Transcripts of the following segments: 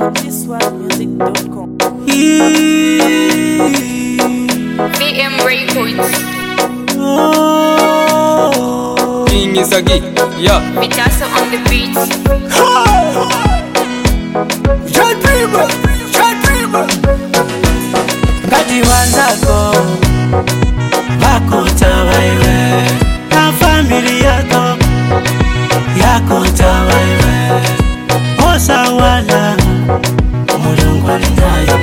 GSWATmusic.com. VM Records. King is a geek, yeah. Vitasa on the beats. Jet Dreamer. Ngati wanzako wakutawaiwe na familia yako tawaiwe osa wala Mulungu alinaye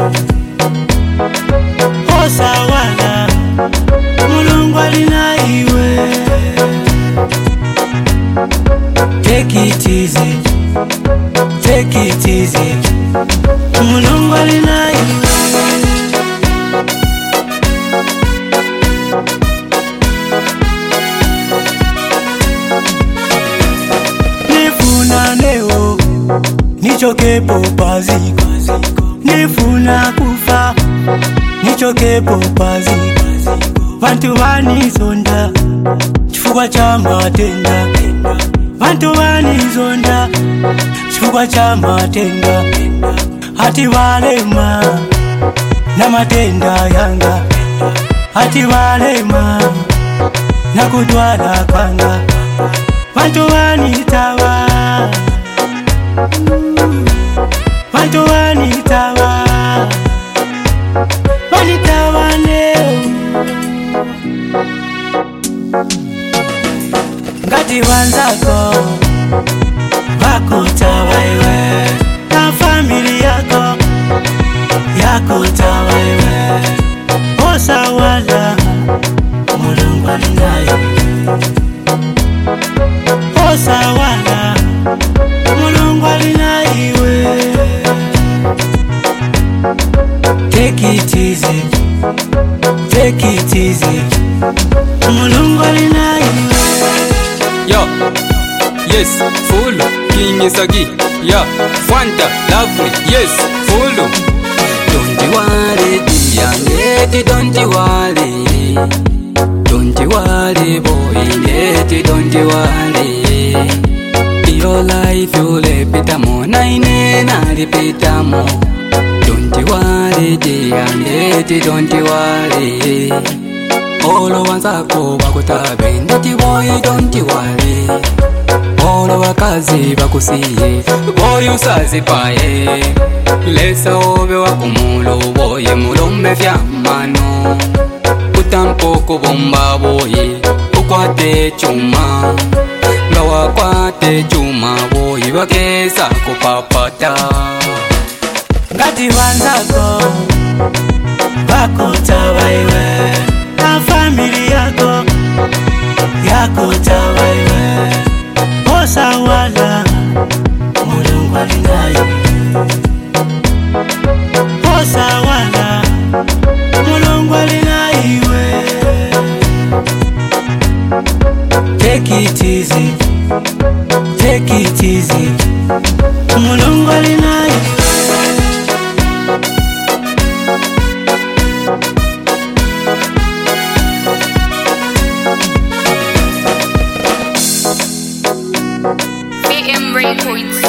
osa wala Mulungu alinaiwe. Take it easy Mulungu alinaiwe. Nifuna leo nichokepo paziko, nifuna kufa nichokepo paziko. Vantu vanizonda chifukwa cha matenda, vantu vanizonda chifukwa cha matenda. Hati valema na matenda yanga, hati valema na kudwala kwanga. Vantu vanitawa, vantu vanitawa, vanitawa leo. Ngati wanzako wakutawaiwe na familia yako tawaiwe osa wala Mulungu alinaye osa wala Mulungu alinaiwe. Take it easy Mulungu alinaiwe. Yo, yes, full. King is a geek, yeah. Fanta, lovely, yes, full. Don't you worry, dear, don't you worry. Don't you worry, boy, don't you worry. Your life you'll repeat more, nine repeat more. Don't you worry, dear, don't you worry. All of us are bakutabe, ndati boy, don't you worry. All of wakazi bakusiye, boy usazipaye. Lesa obe wakumulo, boy mulombe vyamano. Utampoko bomba boy, ukwate chuma. Ngawa kwate chuma boy, bakesa kupapata. Ngati wanzako wakutawaiwe na familia yako tawaiwe osa wala Mulungu alinaye osa wala Mulungu alinaiwe. Take it easy Mulungu alinaiwe. VM Records.